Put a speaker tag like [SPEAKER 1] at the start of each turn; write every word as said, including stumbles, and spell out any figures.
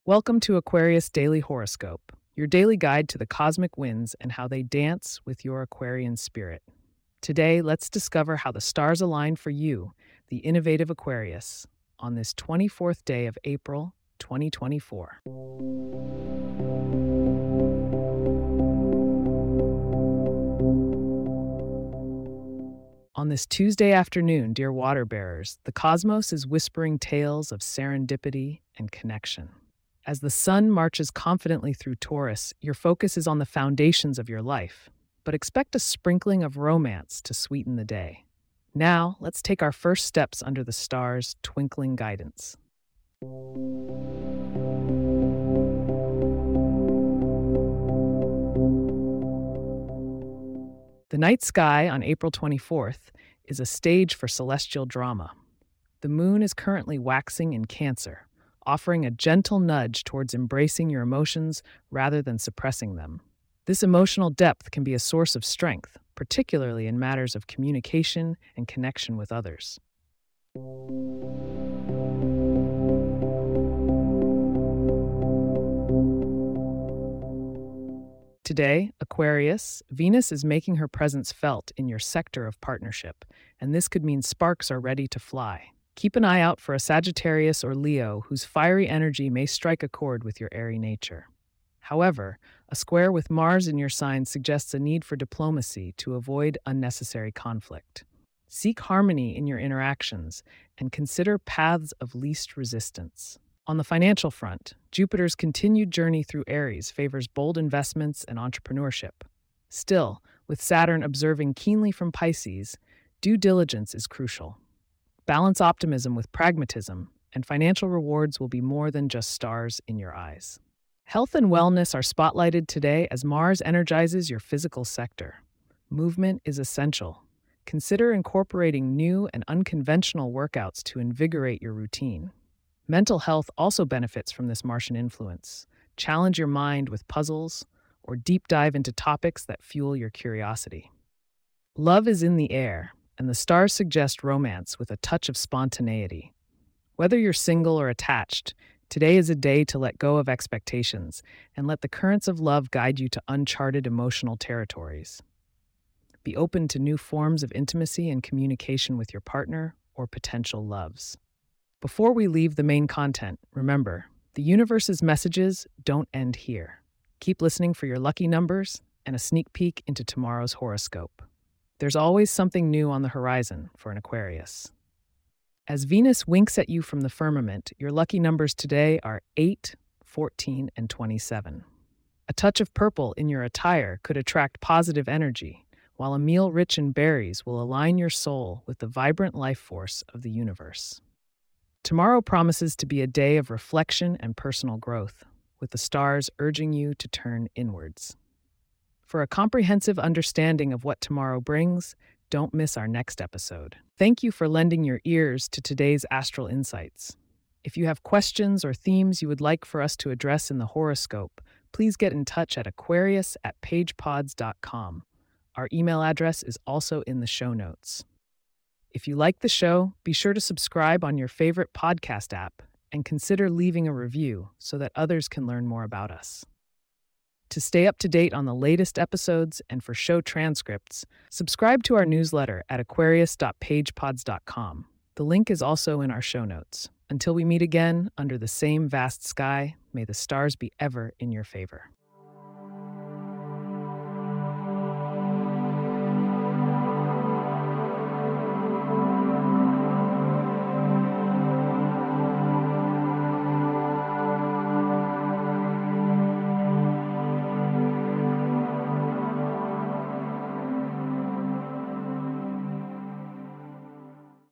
[SPEAKER 1] Welcome to Aquarius Daily Horoscope, your daily guide to the cosmic winds and how they dance with your Aquarian spirit. Today, let's discover how the stars align for you, the innovative Aquarius, on this twenty-fourth day of April, twenty twenty-four. On this Tuesday afternoon, dear water bearers, the cosmos is whispering tales of serendipity and connection. As the sun marches confidently through Taurus, your focus is on the foundations of your life, but expect a sprinkling of romance to sweeten the day. Now, let's take our first steps under the stars' twinkling guidance. The night sky on April twenty-fourth is a stage for celestial drama. The moon is currently waxing in Cancer, offering a gentle nudge towards embracing your emotions rather than suppressing them. This emotional depth can be a source of strength, particularly in matters of communication and connection with others. Today, Aquarius, Venus is making her presence felt in your sector of partnership, and this could mean sparks are ready to fly. Keep an eye out for a Sagittarius or Leo whose fiery energy may strike a chord with your airy nature. However, a square with Mars in your sign suggests a need for diplomacy to avoid unnecessary conflict. Seek harmony in your interactions and consider paths of least resistance. On the financial front, Jupiter's continued journey through Aries favors bold investments and entrepreneurship. Still, with Saturn observing keenly from Pisces, due diligence is crucial. Balance optimism with pragmatism, and financial rewards will be more than just stars in your eyes. Health and wellness are spotlighted today as Mars energizes your physical sector. Movement is essential. Consider incorporating new and unconventional workouts to invigorate your routine. Mental health also benefits from this Martian influence. Challenge your mind with puzzles or deep dive into topics that fuel your curiosity. Love is in the air, and the stars suggest romance with a touch of spontaneity. Whether you're single or attached, today is a day to let go of expectations and let the currents of love guide you to uncharted emotional territories. Be open to new forms of intimacy and communication with your partner or potential loves. Before we leave the main content, remember, the universe's messages don't end here. Keep listening for your lucky numbers and a sneak peek into tomorrow's horoscope. There's always something new on the horizon for an Aquarius. As Venus winks at you from the firmament, your lucky numbers today are eight, fourteen, and twenty-seven. A touch of purple in your attire could attract positive energy, while a meal rich in berries will align your soul with the vibrant life force of the universe. Tomorrow promises to be a day of reflection and personal growth, with the stars urging you to turn inwards. For a comprehensive understanding of what tomorrow brings, don't miss our next episode. Thank you for lending your ears to today's astral insights. If you have questions or themes you would like for us to address in the horoscope, please get in touch at aquarius at pagepods dot com. Our email address is also in the show notes. If you like the show, be sure to subscribe on your favorite podcast app and consider leaving a review so that others can learn more about us. To stay up to date on the latest episodes and for show transcripts, subscribe to our newsletter at aquarius dot pagepods dot com. The link is also in our show notes. Until we meet again, under the same vast sky, may the stars be ever in your favor.